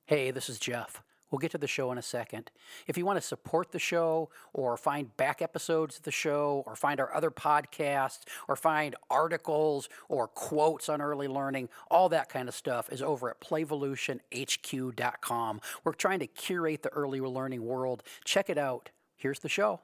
Hey, this is Jeff. We'll get to the show in a second. If you want to support the show or find back episodes of the show or find our other podcasts or find articles or quotes on early learning, all that kind of stuff is over at playvolutionhq.com. We're trying to curate the early learning world. Check it out. Here's the show.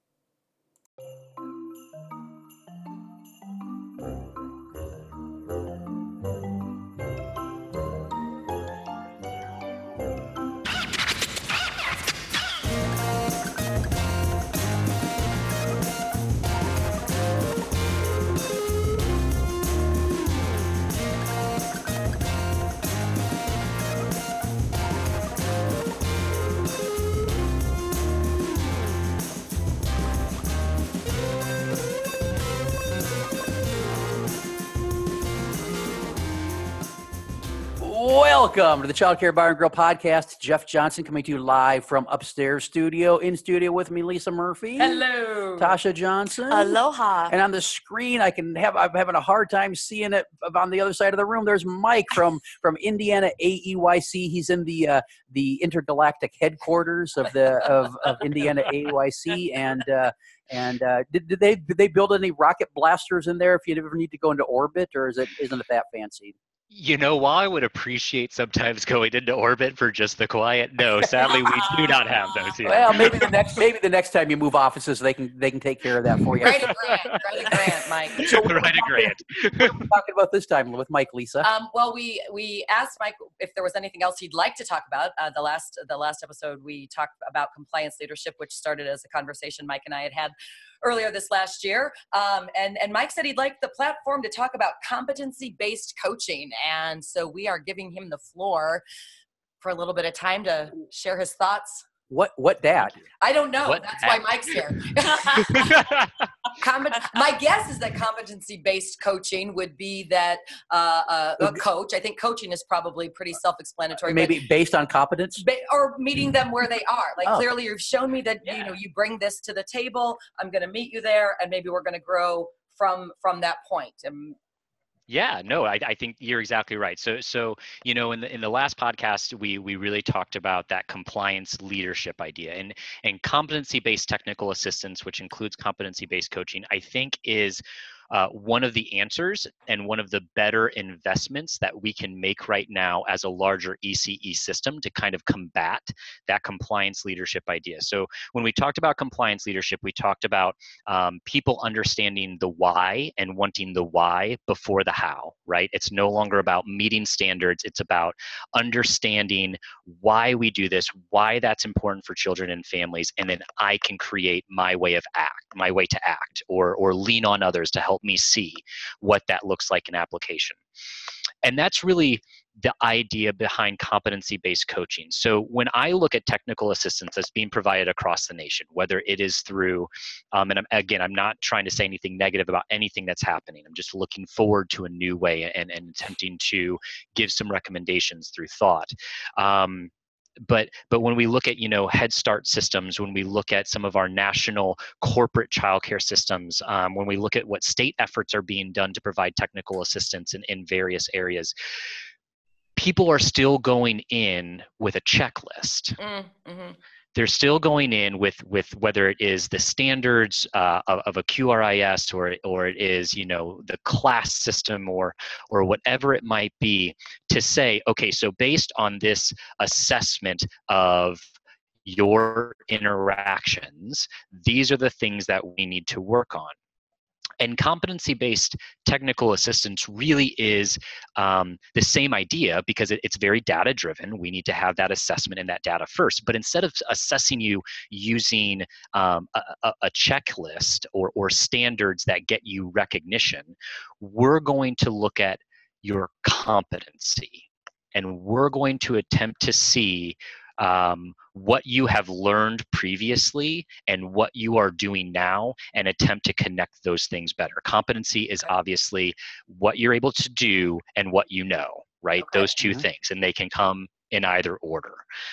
Welcome to the Child Care Bar and Grill podcast. Jeff Johnson coming to you live from upstairs studio. In studio with me, Lisa Murphy. Hello. Tasha Johnson. Aloha. And on the screen, I'm having a hard time seeing it on the other side of the room. There's Mike from Indiana AEYC. He's in the intergalactic headquarters of Indiana AEYC. And did they build any rocket blasters in there if you ever need to go into orbit, or isn't it that fancy? You know, while I would appreciate sometimes going into orbit for just the quiet, no, sadly we do not have those here. Well, maybe the next time you move offices, they can take care of that for you. Write a grant, Mike. So Write a grant. What are we talking about this time with Mike, Lisa? Well, we asked Mike if there was anything else he'd like to talk about. The last episode we talked about compliance leadership, which started as a conversation Mike and I had earlier this last year. And Mike said he'd like the platform to talk about competency-based coaching. And so we are giving him the floor for a little bit of time to share his thoughts. What dad? I don't know. What That's dad? why Mike's here. My guess is that competency-based coaching would be that a coach. I think coaching is probably pretty self-explanatory. Maybe based on competence? Or meeting them where they are. Like Oh. clearly you've shown me that you bring this to the table. I'm going to meet you there, and maybe we're going to grow from that point. Yeah, no, I think you're exactly right. So in the last podcast, we really talked about that compliance leadership idea and competency-based technical assistance, which includes competency-based coaching, I think is one of the answers and one of the better investments that we can make right now as a larger ECE system to kind of combat that compliance leadership idea. So when we talked about compliance leadership, we talked about people understanding the why and wanting the why before the how, right? It's no longer about meeting standards. It's about understanding why we do this, why that's important for children and families, and then I can create my way to act, or lean on others to help me see what that looks like in application. And that's really the idea behind competency-based coaching. So when I look at technical assistance that's being provided across the nation, whether it is through, and I'm not trying to say anything negative about anything that's happening. I'm just looking forward to a new way and attempting to give some recommendations through thought. But when we look at Head Start systems, when we look at some of our national corporate childcare systems, when we look at what state efforts are being done to provide technical assistance in various areas, people are still going in with a checklist. Mm-hmm. They're still going in with whether it is the standards of a QRIS or it is the class system or whatever it might be, to say, okay, so based on this assessment of your interactions, these are the things that we need to work on. And competency-based technical assistance really is the same idea, because it's very data-driven. We need to have that assessment and that data first. But instead of assessing you using a checklist or standards that get you recognition, we're going to look at your competency. And we're going to attempt to see what you have learned previously and what you are doing now, and attempt to connect those things better. Competency is obviously what you're able to do and what you know, right? Okay. Those two things, and they can come in either order.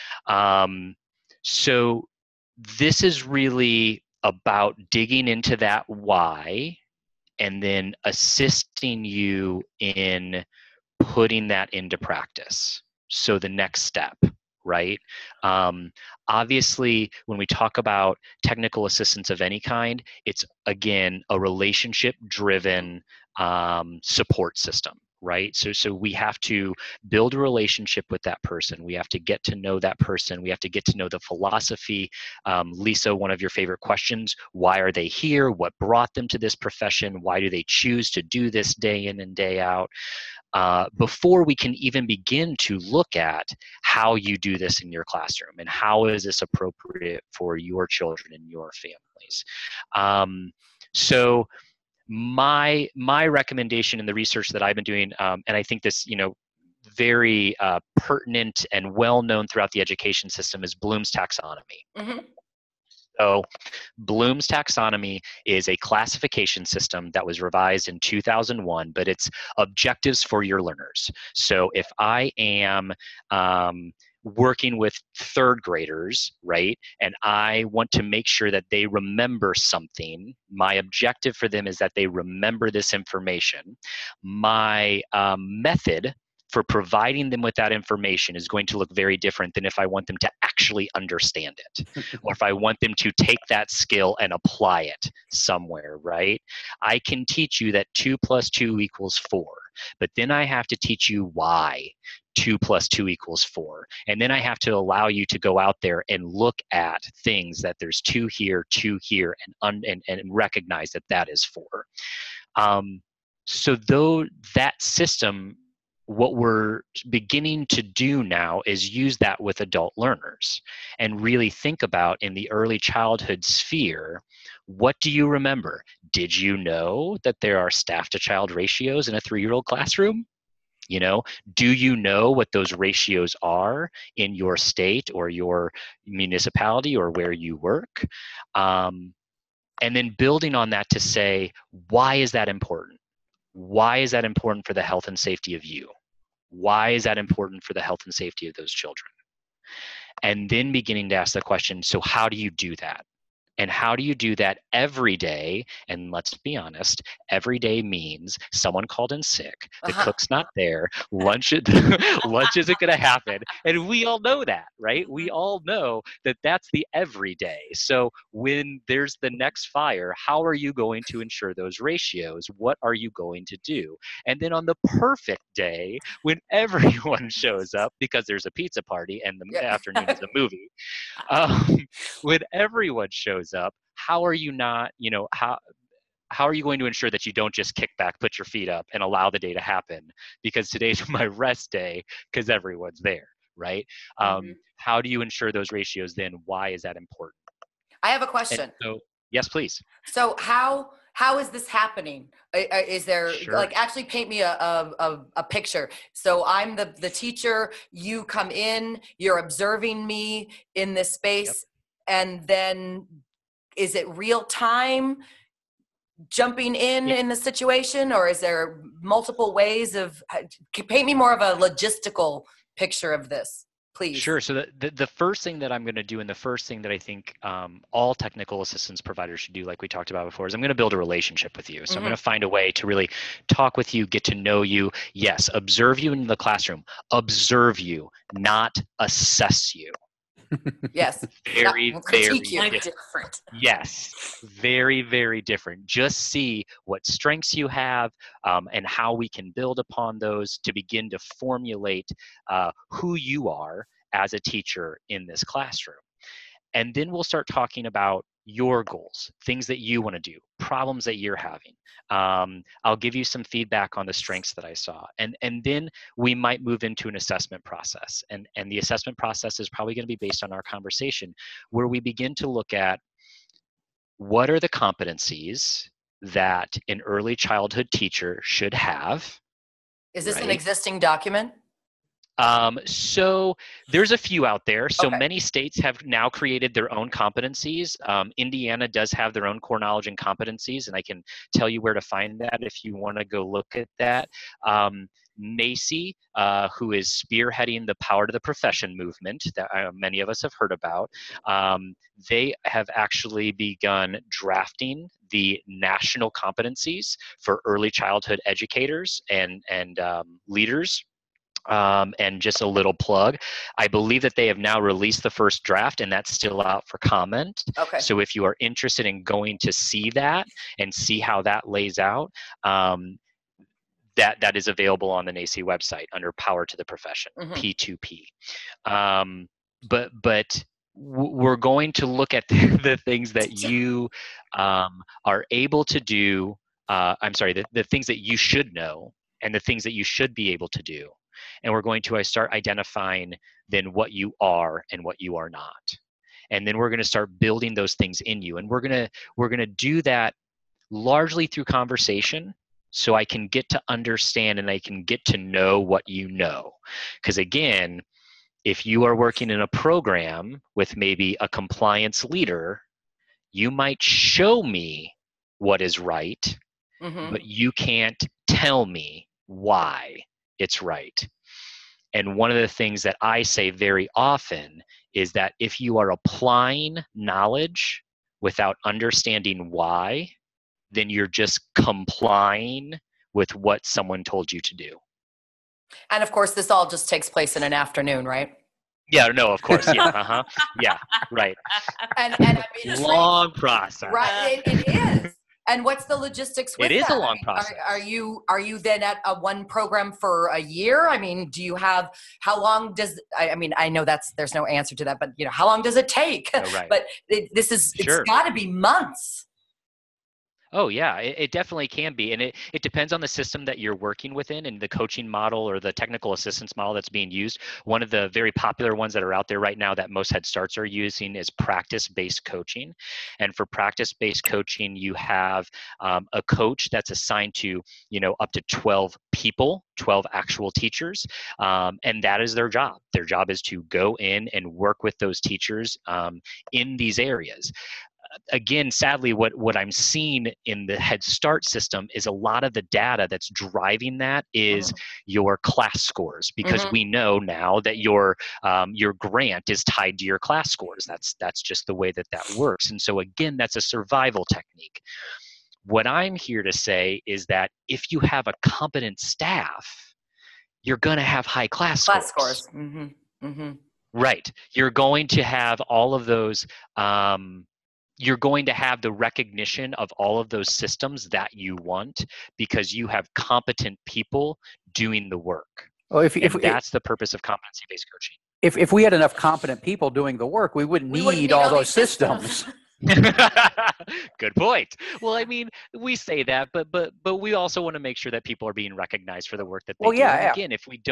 So this is really about digging into that why and then assisting you in putting that into practice. So the next step, right? Obviously, when we talk about technical assistance of any kind, it's again a relationship-driven support system, right? So we have to build a relationship with that person. We have to get to know that person. We have to get to know the philosophy. Lisa, one of your favorite questions: why are they here? What brought them to this profession? Why do they choose to do this day in and day out? Before we can even begin to look at how you do this in your classroom and how is this appropriate for your children and your families. So my recommendation in the research that I've been doing, and I think this, very pertinent and well known throughout the education system, is Bloom's taxonomy. Mm-hmm. So Bloom's taxonomy is a classification system that was revised in 2001, but it's objectives for your learners. So if I am working with third graders, right, and I want to make sure that they remember something, my objective for them is that they remember this information. My method for providing them with that information is going to look very different than if I want them to actually understand it, or if I want them to take that skill and apply it somewhere, right? I can teach you that 2 + 2 = 4, but then I have to teach you why 2 + 2 = 4. And then I have to allow you to go out there and look at things that there's 2 here, and recognize that that is 4. So though that system, what we're beginning to do now is use that with adult learners and really think about, in the early childhood sphere, what do you remember? Did you know that there are staff-to-child ratios in a 3-year-old classroom? Do you know what those ratios are in your state or your municipality or where you work? And then building on that to say, why is that important? Why is that important for the health and safety of you? Why is that important for the health and safety of those children? And then beginning to ask the question, so how do you do that? And how do you do that every day? And let's be honest, every day means someone called in sick, the cook's not there, lunch isn't going to happen. And we all know that, right? We all know that that's the everyday. So when there's the next fire, how are you going to ensure those ratios? What are you going to do? And then on the perfect day, when everyone shows up, because there's a pizza party and the afternoon is a movie, when everyone shows up, how are you not, how are you going to ensure that you don't just kick back, put your feet up, and allow the day to happen? Because today's my rest day because everyone's there, right? How do you ensure those ratios then? Why is that important? I have a question. So, yes, please. So how is this happening? Is there actually paint me a picture? So I'm the teacher, you come in, you're observing me in this space, and then is it real time jumping in the situation, or is there multiple ways of, paint me more of a logistical picture of this, please? Sure. So the first thing that I'm going to do, and the first thing that I think all technical assistance providers should do, like we talked about before, is I'm going to build a relationship with you. So I'm going to find a way to really talk with you, get to know you. Yes, observe you in the classroom. Observe you, not assess you. Very, very different. Yes, very, very different. Just see what strengths you have and how we can build upon those to begin to formulate who you are as a teacher in this classroom. And then we'll start talking about your goals, things that you want to do, problems that you're having. I'll give you some feedback on the strengths that I saw. And then we might move into an assessment process. And the assessment process is probably going to be based on our conversation, where we begin to look at what are the competencies that an early childhood teacher should have. Is this an existing document? So there's a few out there. So many states have now created their own competencies. Indiana does have their own core knowledge and competencies, and I can tell you where to find that if you want to go look at that. NACCE, who is spearheading the Power to the Profession movement that many of us have heard about, they have actually begun drafting the national competencies for early childhood educators and leaders. And just a little plug, I believe that they have now released the first draft, and that's still out for comment. Okay. So if you are interested in going to see that and see how that lays out, that is available on the NACCE website under Power to the Profession, P2P. But we're going to look at the things that you are able to do. The things that you should know and the things that you should be able to do. And we're going to start identifying then what you are and what you are not. And then we're going to start building those things in you. And we're going to do that largely through conversation, so I can get to understand and I can get to know what you know. Because again, if you are working in a program with maybe a compliance leader, you might show me what is right, but you can't tell me why it's right. And one of the things that I say very often is that if you are applying knowledge without understanding why, then you're just complying with what someone told you to do. And of course, this all just takes place in an afternoon, right? Yeah, no, of course. Yeah, yeah, right. And I mean, long process. Right, it is. And what's the logistics with that? It is that? a long process. Are you then at one program for a year? I mean, do you have, how long does, I mean, I know there's no answer to that, but how long does it take? Oh, right. But it's got to be months. Oh yeah, it definitely can be. And it depends on the system that you're working within and the coaching model or the technical assistance model that's being used. One of the very popular ones that are out there right now that most Head Starts are using is practice-based coaching. And for practice-based coaching, you have a coach that's assigned to, up to 12 people, 12 actual teachers. And that is their job. Their job is to go in and work with those teachers in these areas. Again, sadly, what I'm seeing in the Head Start system is a lot of the data that's driving that is your class scores, because we know now that your grant is tied to your class scores. That's just the way that works. And so again, that's a survival technique. What I'm here to say is that if you have a competent staff, you're going to have high class scores. Right. You're going to have all of those. You're going to have the recognition of all of those systems that you want because you have competent people doing the work. Well, that's the purpose of competency-based coaching. If we had enough competent people doing the work, we wouldn't need all those systems. Good point. Well, I mean, we say that, but we also want to make sure that people are being recognized for the work that they do. Yeah, and again,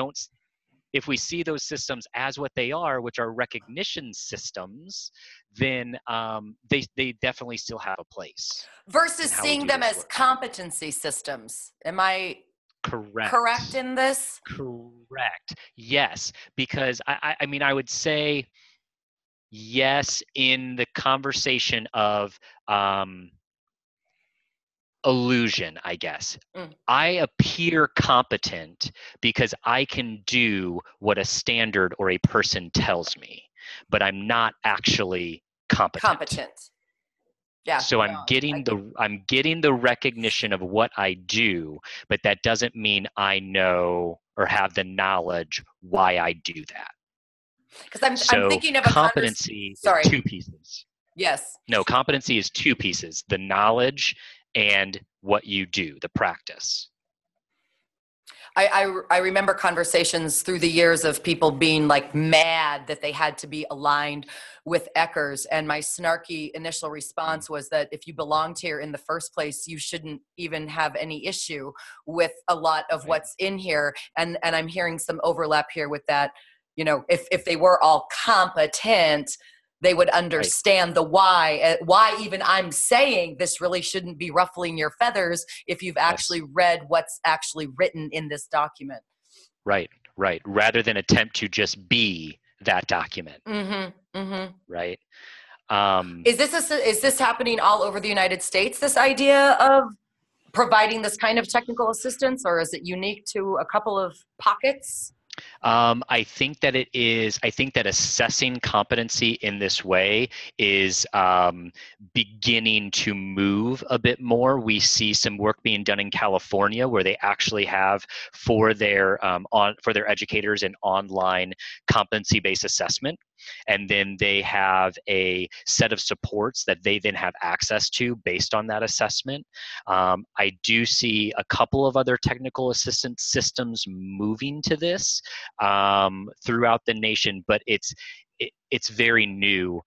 if we see those systems as what they are, which are recognition systems, then they definitely still have a place. Versus seeing them as competency systems. Am I correct in this? Correct. Yes, because I mean, I would say yes in the conversation of illusion, I guess. I appear competent because I can do what a standard or a person tells me, but I'm not actually competent. Yeah. So I'm getting the recognition of what I do, but that doesn't mean I know or have the knowledge why I do that. Because I'm thinking of competency is two pieces. Yes. No, competency is two pieces: the knowledge and what you do, the practice. I remember conversations through the years of people being like mad that they had to be aligned with Eckers. And my snarky initial response was that if you belonged here in the first place, you shouldn't even have any issue with a lot of what's in here. And I'm hearing some overlap here with that. If they were all competent, they would understand the why even I'm saying this really shouldn't be ruffling your feathers if you've actually read what's actually written in this document. Right. Rather than attempt to just be that document. Right. Is this happening all over the United States, this idea of providing this kind of technical assistance, or is it unique to a couple of pockets? I think that I think that assessing competency in this way is beginning to move a bit more. We see some work being done in California where they actually have for their educators an online competency-based assessment. And then they have a set of supports that they then have access to based on that assessment. I do see a couple of other technical assistance systems moving to this throughout the nation, but it's very new,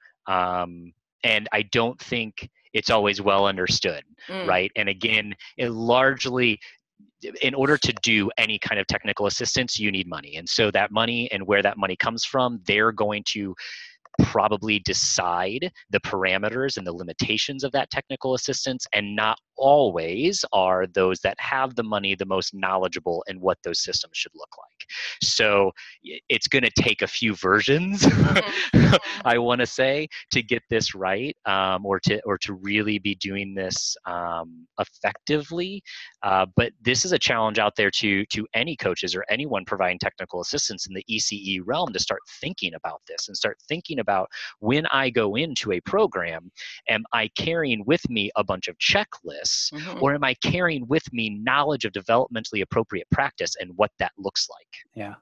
and I don't think it's always well understood, right? And again, it largely, in order to do any kind of technical assistance, you need money. And so that money and where that money comes from, they're going to probably decide the parameters and the limitations of that technical assistance, and not always are those that have the money the most knowledgeable in what those systems should look like. So it's going to take a few versions, I want to say, to get this right, or to really be doing this effectively. But this is a challenge out there to any coaches or anyone providing technical assistance in the ECE realm to start thinking about this and start thinking about, when I go into a program, am I carrying with me a bunch of checklists, or am I carrying with me knowledge of developmentally appropriate practice and what that looks like? Yeah.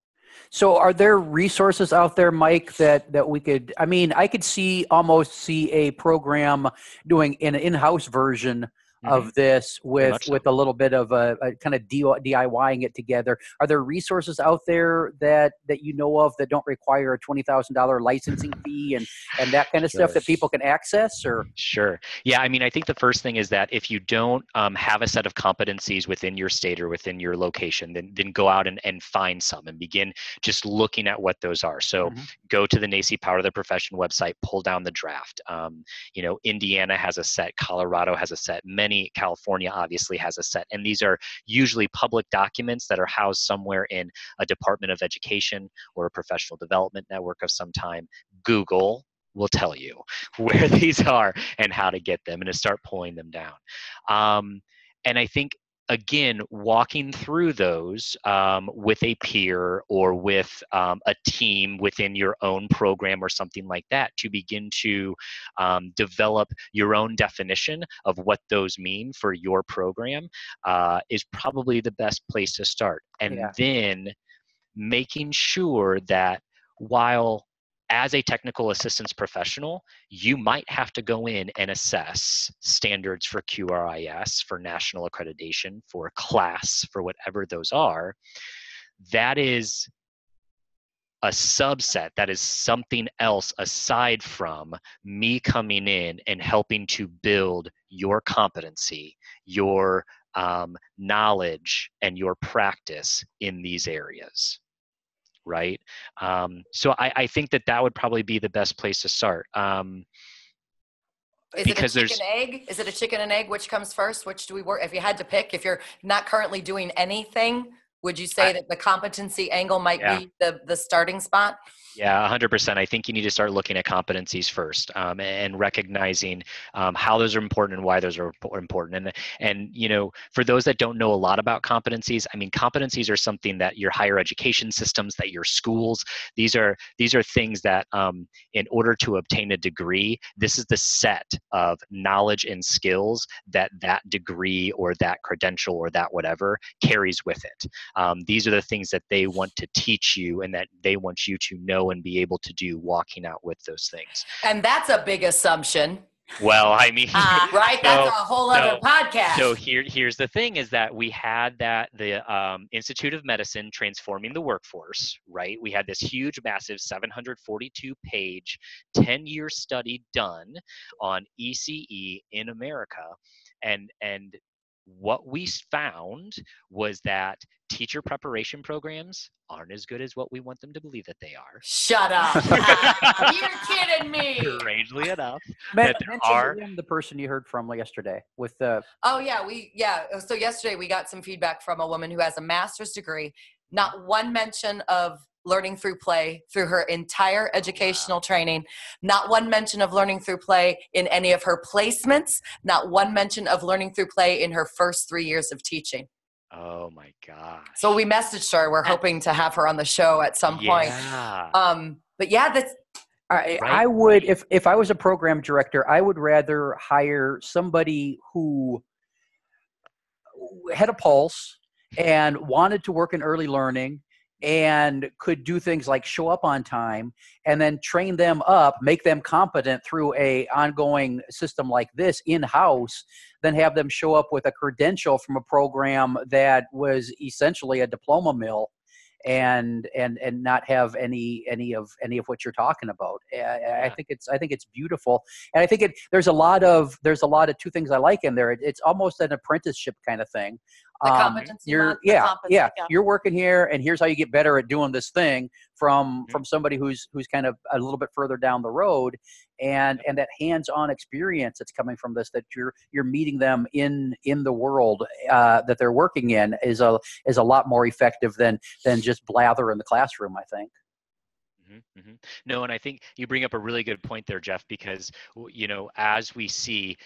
So are there resources out there, Mike, that we could, I mean, I could almost see a program doing an in-house version of this with a little bit of a kind of DIYing it together. Are there resources out there that you know of that don't require a $20,000 licensing fee and that kind of stuff that people can access? Or Sure. Yeah, I mean, I think the first thing is that if you don't have a set of competencies within your state or within your location, then go out and find some and begin just looking at what those are. So go to the NAEYC Power of the Profession website, pull down the draft. Indiana has a set, Colorado has a set, California obviously has a set, and these are usually public documents that are housed somewhere in a Department of Education or a professional development network of some time. Google will tell you where these are and how to get them and to start pulling them down. And I think, again, walking through those with a peer or with a team within your own program or something like that, to begin to develop your own definition of what those mean for your program is probably the best place to start. And then making sure that while as a technical assistance professional, you might have to go in and assess standards for QRIS, for national accreditation, for class, for whatever those are. That is a subset, that is something else aside from me coming in and helping to build your competency, your knowledge, and your practice in these areas. Right. So I think that would probably be the best place to start. Is it a chicken egg? Is it a chicken and egg? Which comes first? Which do we work? If you had to pick, if you're not currently doing anything, would you say that the competency angle might be the starting spot? Yeah, 100%. I think you need to start looking at competencies first, and recognizing how those are important and why those are important. And for those that don't know a lot about competencies, I mean, competencies are something that your higher education systems, that your schools, these are things that in order to obtain a degree, this is the set of knowledge and skills that degree or that credential or that whatever carries with it. These are the things that they want to teach you and that they want you to know and be able to do walking out with those things. And that's a big assumption. Well, I mean, right? That's a whole other podcast. So here's the thing is that we had the Institute of Medicine Transforming the Workforce, right? We had this huge, massive 742-page, 10-year study done on ECE in America. And what we found was that teacher preparation programs aren't as good as what we want them to believe that they are. Shut up. You're kidding me. Strangely enough. The person you heard from yesterday with the... Oh, yeah. So yesterday we got some feedback from a woman who has a master's degree. Not one mention of learning through play through her entire educational training. Not one mention of learning through play in any of her placements. Not one mention of learning through play in her first 3 years of teaching. Oh my gosh. So we messaged her. We're hoping to have her on the show at some point. But yeah, that's I would, if I was a program director, I would rather hire somebody who had a pulse and wanted to work in early learning and could do things like show up on time, and then train them up, make them competent through a ongoing system like this in-house, than have them show up with a credential from a program that was essentially a diploma mill and not have any of what you're talking about. I think it's beautiful, and I think there's a lot of two things I like in there. It's almost an apprenticeship kind of thing. The competency. You're working here, and here's how you get better at doing this thing from somebody who's kind of a little bit further down the road, and that hands-on experience that's coming from this, that you're meeting them in the world that they're working in, is a lot more effective than just blather in the classroom, I think. No, and I think you bring up a really good point there, Jeff, because as we see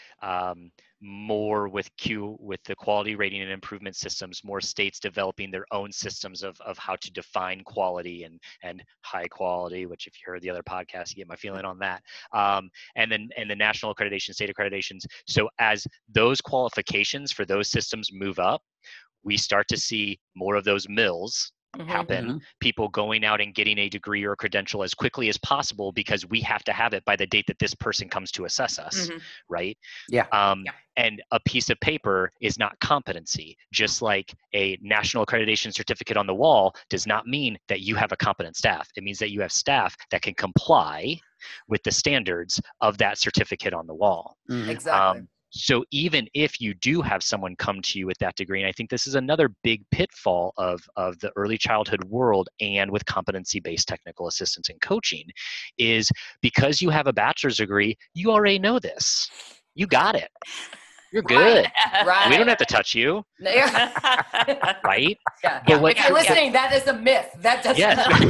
more with the quality rating and improvement systems, more states developing their own systems of how to define quality and high quality, which if you heard the other podcast, you get my feeling on that. And the national accreditation, state accreditations. So as those qualifications for those systems move up, we start to see more of those mills happen, people going out and getting a degree or a credential as quickly as possible, because we have to have it by the date that this person comes to assess us, right? And a piece of paper is not competency. Just like a national accreditation certificate on the wall does not mean that you have a competent staff. It means that you have staff that can comply with the standards of that certificate on the wall. Exactly. So even if you do have someone come to you with that degree, and I think this is another big pitfall of the early childhood world and with competency-based technical assistance and coaching, is because you have a bachelor's degree, you already know this. You got it. You're good. Right. We don't have to touch you. Right? Yeah. But if you're listening, that is a myth. That does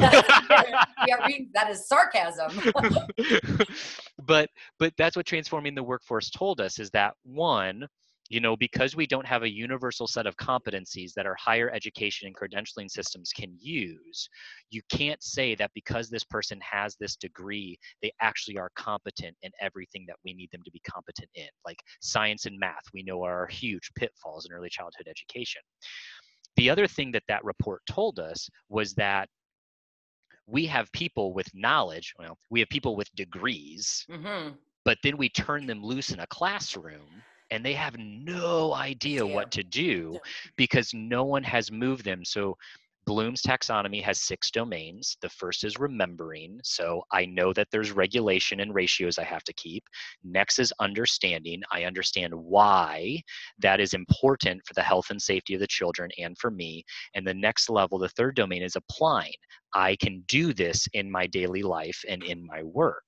that is sarcasm. But that's what Transforming the Workforce told us, is that one, because we don't have a universal set of competencies that our higher education and credentialing systems can use, you can't say that because this person has this degree, they actually are competent in everything that we need them to be competent in. Like science and math, we know are huge pitfalls in early childhood education. The other thing that report told us was that we have people with knowledge, we have people with degrees, but then we turn them loose in a classroom and they have no idea what to do because no one has moved them. So Bloom's taxonomy has 6 domains. The first is remembering. So I know that there's regulation and ratios I have to keep. Next is understanding. I understand why that is important for the health and safety of the children and for me. And the next level, the third domain, is applying. I can do this in my daily life and in my work.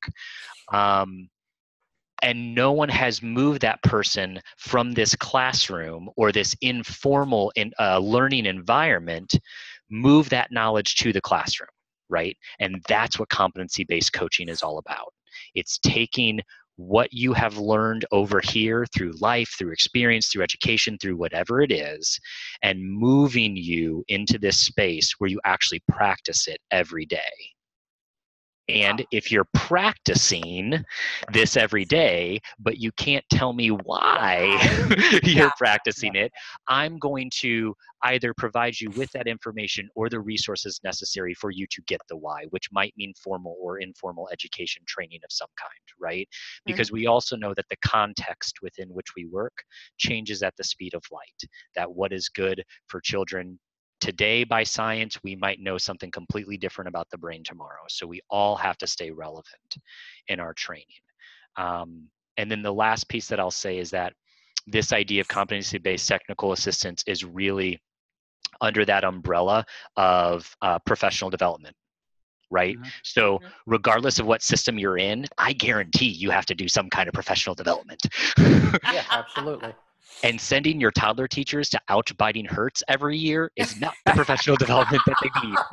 And no one has moved that person from this classroom or this informal learning environment, move that knowledge to the classroom, right? And that's what competency-based coaching is all about. It's taking what you have learned over here through life, through experience, through education, through whatever it is, and moving you into this space where you actually practice it every day. And if you're practicing this every day, but you can't tell me why you're practicing it, I'm going to either provide you with that information or the resources necessary for you to get the why, which might mean formal or informal education training of some kind, right? Because we also know that the context within which we work changes at the speed of light, that what is good for children today by science, we might know something completely different about the brain tomorrow. So we all have to stay relevant in our training. And then the last piece that I'll say is that this idea of competency-based technical assistance is really under that umbrella of professional development, right? So regardless of what system you're in, I guarantee you have to do some kind of professional development. Yeah, absolutely. And sending your toddler teachers to Ouch Biting Hurts every year is not the professional development that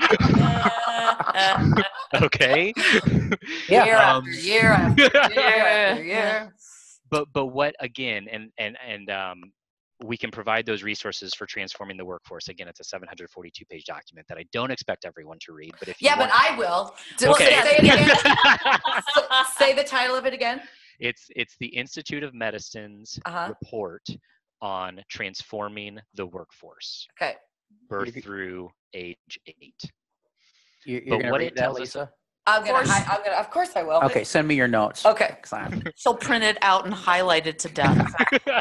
they need. Okay? Yeah. Year after year after year after year. But what, again, and we can provide those resources for transforming the workforce. Again, it's a 742-page document that I don't expect everyone to read, but if you but I will. Okay. Say it again. Say the title of it again. It's the Institute of Medicine's report on transforming the workforce. Okay. Birth through age 8. You're going to read that, Lisa? Of course I will. Okay, send me your notes. Okay. She'll print it out and highlight it to death.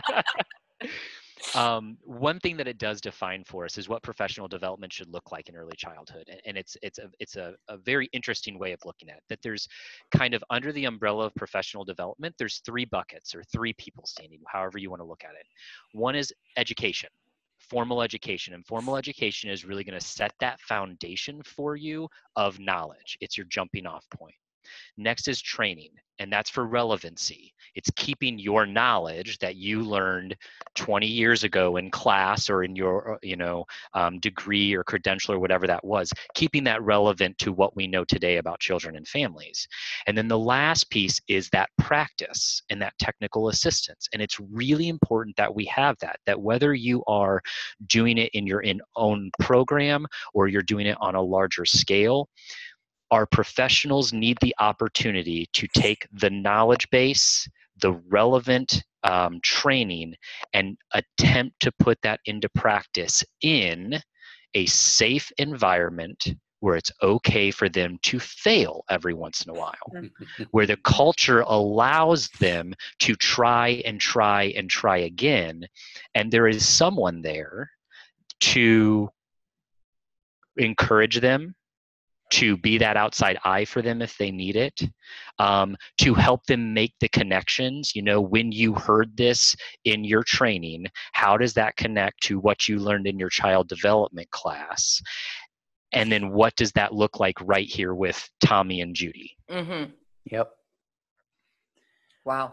One thing that it does define for us is what professional development should look like in early childhood, and it's a very interesting way of looking at it. That there's kind of under the umbrella of professional development, there's 3 buckets or 3 people standing, however you want to look at it. One is education. Formal education, and formal education is really going to set that foundation for you of knowledge. It's your jumping off point. Next is training, and that's for relevancy. It's keeping your knowledge that you learned 20 years ago in class or in your degree or credential or whatever that was, keeping that relevant to what we know today about children and families. And then the last piece is that practice and that technical assistance. And it's really important that we have that whether you are doing it in your own program or you're doing it on a larger scale, our professionals need the opportunity to take the knowledge base, the relevant training, and attempt to put that into practice in a safe environment where it's okay for them to fail every once in a while, where the culture allows them to try and try and try again, and there is someone there to encourage them, to be that outside eye for them if they need it, to help them make the connections. When you heard this in your training, how does that connect to what you learned in your child development class? And then what does that look like right here with Tommy and Judy? Mm-hmm. Yep. Wow.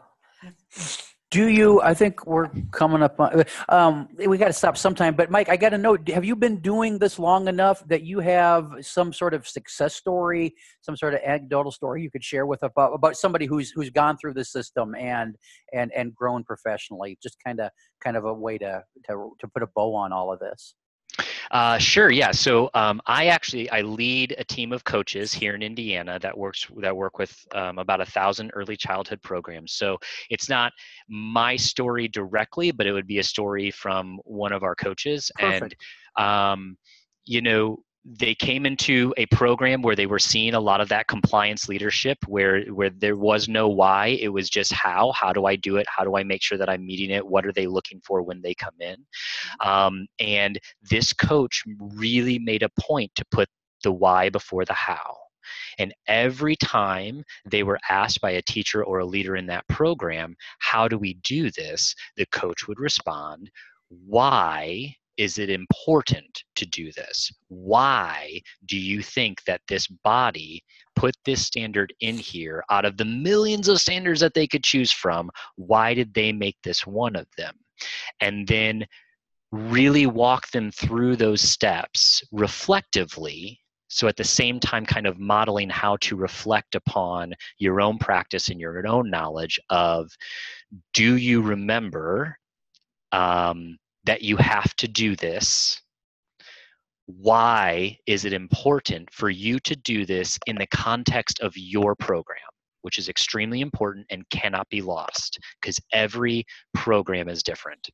I think we're coming up on, we got to stop sometime, but Mike, I got to know, have you been doing this long enough that you have some sort of success story, some sort of anecdotal story you could share with about somebody who's gone through the system and grown professionally? Just kind of a way to put a bow on all of this. Sure. Yeah. So I lead a team of coaches here in Indiana that work with about 1,000 early childhood programs. So it's not my story directly, but it would be a story from one of our coaches. Perfect. And they came into a program where they were seeing a lot of that compliance leadership where there was no why, it was just how do I do it? How do I make sure that I'm meeting it? What are they looking for when they come in? And this coach really made a point to put the why before the how. And every time they were asked by a teacher or a leader in that program, how do we do this? The coach would respond, why is it important to do this? Why do you think that this body put this standard in here out of the millions of standards that they could choose from? Why did they make this one of them? And then really walk them through those steps reflectively. So at the same time, kind of modeling how to reflect upon your own practice and your own knowledge of, do you remember that you have to do this? Why is it important for you to do this in the context of your program, which is extremely important and cannot be lost because every program is different.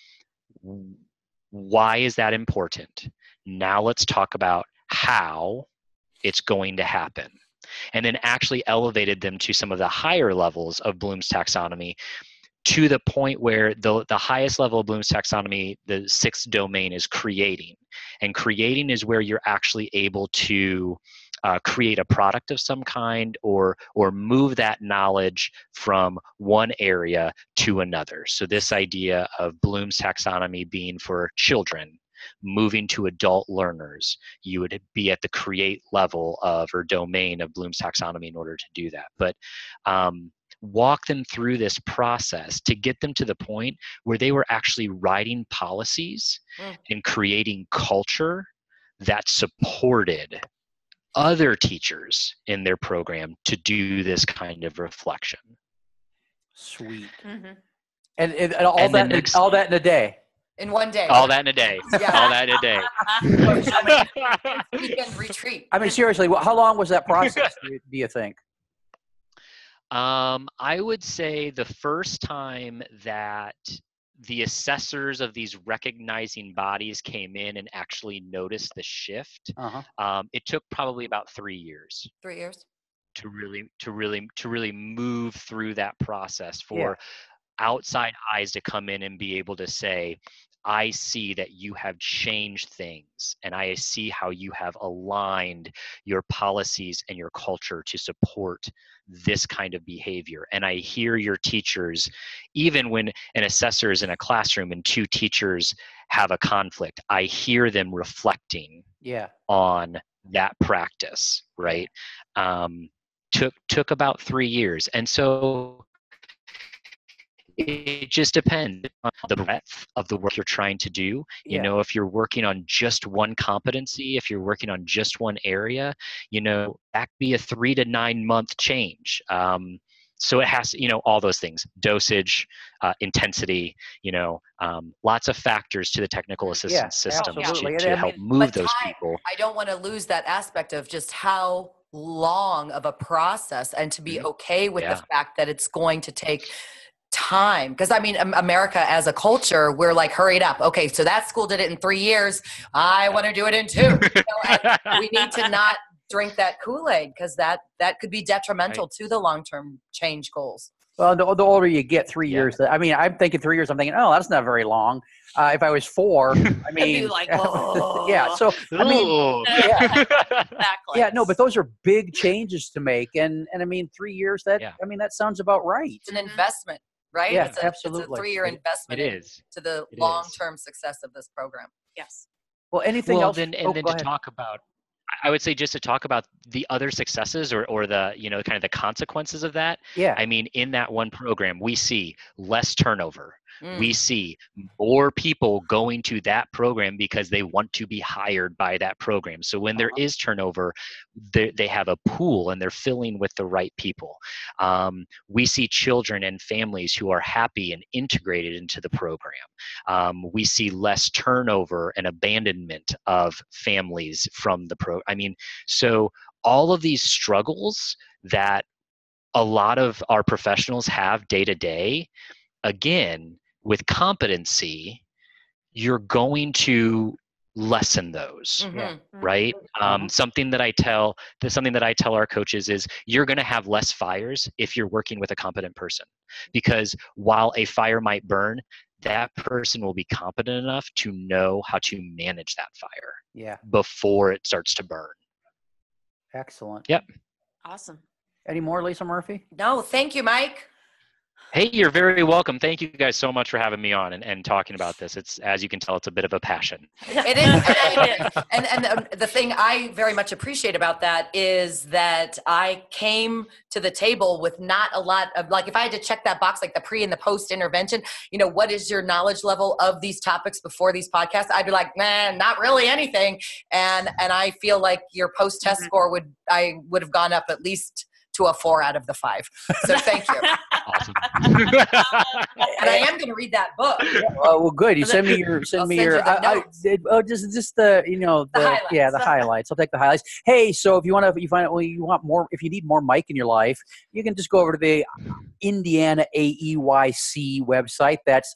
Why is that important? Now let's talk about how it's going to happen. And then actually elevated them to some of the higher levels of Bloom's taxonomy, to the point where the highest level of Bloom's taxonomy, the 6th domain, is creating. And creating is where you're actually able to create a product of some kind or move that knowledge from one area to another. So this idea of Bloom's taxonomy being for children, moving to adult learners, you would be at the create level of or domain of Bloom's taxonomy in order to do that. But walk them through this process to get them to the point where they were actually writing policies and creating culture that supported other teachers in their program to do this kind of reflection. Sweet. Mm-hmm. And all that in a day. In one day. All that in a day. Yeah. All that in a day. Weekend retreat. I mean, seriously, how long was that process? Do you think? I would say the first time that the assessors of these recognizing bodies came in and actually noticed the shift, it took probably about 3 years. 3 years. To really move through that process for outside eyes to come in and be able to say, I see that you have changed things, and I see how you have aligned your policies and your culture to support this kind of behavior. And I hear your teachers, even when an assessor is in a classroom and two teachers have a conflict, I hear them reflecting on that practice, right? Took about 3 years. And so it just depends on the breadth of the work you're trying to do. You know, if you're working on just one competency, if you're working on just one area, you know, that could be a 3 to 9 month change. So it has, you know, all those things, dosage, intensity, you know, lots of factors to the technical assistance system to help move those people. I don't want to lose that aspect of just how long of a process, and to be okay with the fact that it's going to take time. Because I mean, America as a culture, we're like, hurried up. Okay, so that school did it in 3 years. I want to do it in 2. You know, and we need to not drink that Kool-Aid, because that could be detrimental to the long-term change goals. Well, the older you get, 3 years. I mean, I'm thinking 3 years. I'm thinking, oh, that's not very long. If I was 4, I mean, be like, oh. yeah. So I mean, Exactly. yeah, no, but those are big changes to make, and I mean, 3 years. I mean, that sounds about right. It's an investment, right? Yeah, it's absolutely. It's a 3-year investment to the long-term success of this program. Yes. Well, anything else? Then to talk about, I would say just to talk about the other successes or the, you know, kind of the consequences of that. Yeah. I mean, in that one program, we see less turnover. We see more people going to that program because they want to be hired by that program. So when there is turnover, they have a pool and they're filling with the right people. We see children and families who are happy and integrated into the program. We see less turnover and abandonment of families from the program. I mean, so all of these struggles that a lot of our professionals have day to day, again, with competency, you're going to lessen those, right? Something that I tell our coaches is, you're going to have less fires if you're working with a competent person, because while a fire might burn, that person will be competent enough to know how to manage that fire before it starts to burn. Excellent. Yep. Awesome. Any more, Lisa Murphy? No, thank you, Mike. Hey, you're very welcome. Thank you guys so much for having me on and talking about this. It's, as you can tell, it's a bit of a passion. It is. And the thing I very much appreciate about that is that I came to the table with not a lot of, like, if I had to check that box, like the pre and the post intervention, you know, what is your knowledge level of these topics before these podcasts? I'd be like, man, not really anything. And I feel like your post test score would have gone up at least to a 4 out of the 5. So thank you. Awesome. And I am going to read that book. Well, good. You send me your just the, you know, the highlights. The highlights. I'll take the highlights. Hey, so if you want more, if you need more Mike in your life, you can just go over to the Indiana AEYC website. That's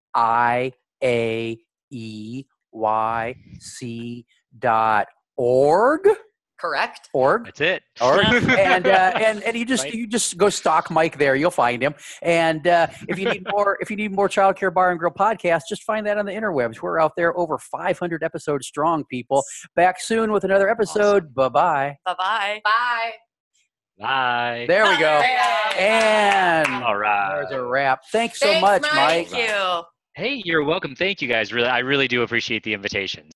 IAEYC.org. Correct. Org. That's it. Org. And you just go stalk Mike there. You'll find him. And if you need more Child Care Bar and Grill podcasts, just find that on the interwebs. We're out there, over 500 episodes strong, people. Back soon with another episode. Awesome. Bye-bye. Bye-bye. Bye. Bye. There we go. Bye. And all right. There's a wrap. Thanks so much, Mike. Thank you. Hey, you're welcome. Thank you, guys. I really do appreciate the invitation.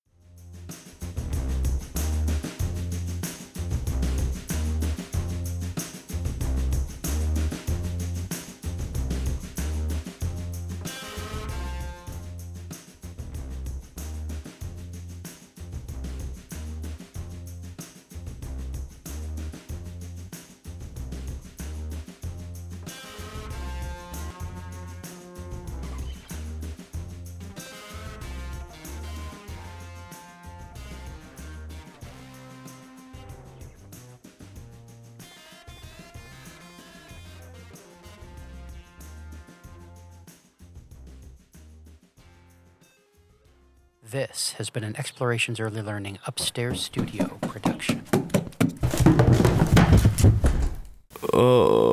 This has been an Explorations Early Learning Upstairs Studio production. Oh.